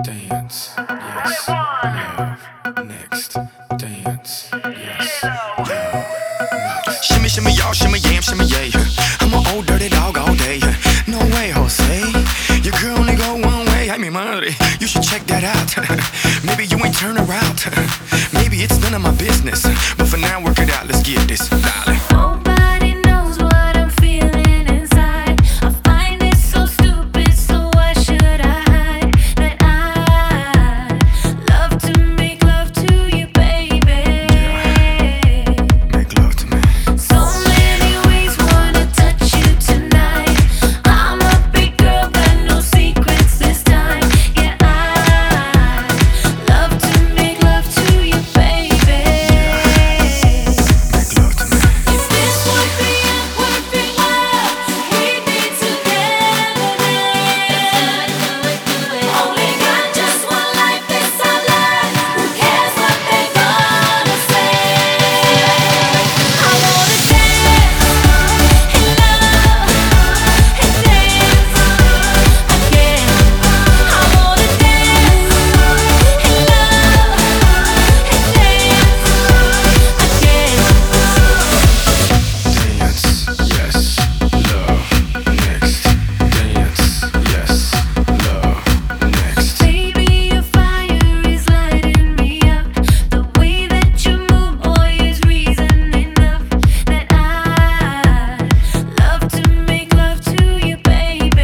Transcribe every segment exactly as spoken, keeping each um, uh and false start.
Dance, yes, love, next. Dance, yes, love, next. Shimmy, shimmy, y'all, shimmy, yam, shimmy, yay. I'm an old dirty dog all day. No way, Jose. Your girl only go one way. I mean, money. You should check that out. Maybe you ain't turn her out. Maybe it's none of my business. But for now, work it out. Let's get this, darling. Nobody knows what I'm feeling inside. I find it so stupid, so why should I hide that I love to make love to you, baby? Make love to me. So many ways wanna touch you tonight. I'm a big girl, got no secrets this time. Yeah, I love to make love to you, baby. Make love to me. If this would be a perfect world, we'd be together then. Only got just one life, this our life. Who cares what they gonna say? I wanna dance and love and dance again. I wanna dance and love and dance again. Dance, yes, love, next. Dance, yes, love, next. Baby, your fire is lighting me up. The way that you move, boy, is reason enough that I love to make love to you, baby.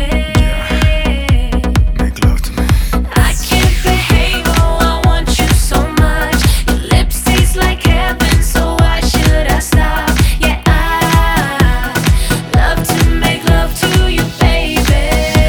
Make love to me. I can't behave, oh, I want you so much. Your lips taste like heaven, so why should I stop? Yeah, I love to make love to you, baby.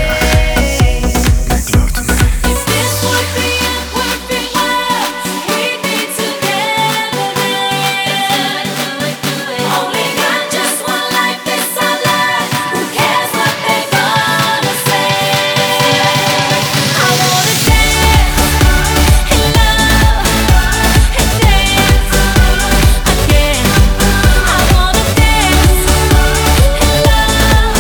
Make love to me. If this would be a perfect world, we'd be together then. Only got just one life, this our life. Who cares what they gonna say? I wanna dance and love and dance again. I wanna dance and love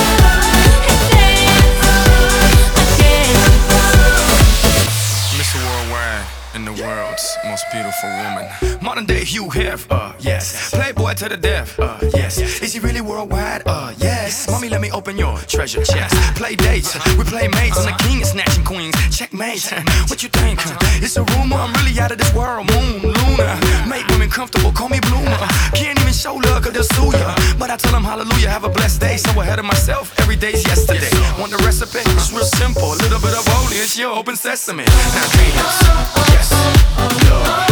and dance again. Mister Worldwide and the world's most beautiful woman. Modern day Hugh Hef, uh, yes. Playboy to the death, uh, yes. Is he really worldwide? Uh, yes. Mommy, let me open your treasure chest. Play dates, we play mates. I'm the king of snatching queens. Checkmate. What you think? It's a rumor. I'm really out of this world. Moon, Luna. Make women comfortable. Call me Bloomer. Can't even show love 'cause they'll sue ya. But I tell them hallelujah, have a blessed day. So ahead of myself, every day's yesterday. Want the recipe? It's real simple. A little bit of holy, it's your open sesame. Now dance, yes, love.